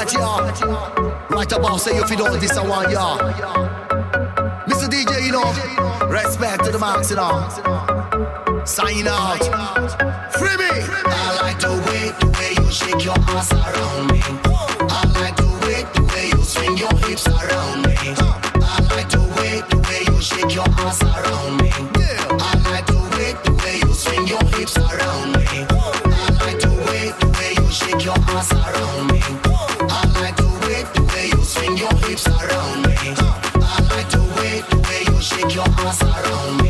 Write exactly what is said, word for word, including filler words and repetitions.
respect, yeah. Right about say if you don't this I want, yeah. Mister D J, you know, respect to the max, you know. Sign out. Free me. I like the way, the way you shake your ass around me. I like the way, the way you swing your hips around me. I like the way, the way you shake your ass around me. I like the way, the way you swing your hips around me. I like the way, the way you shake your ass around me. I like the way, the way you swing your hips around me. I like the way, the way you shake your ass around me.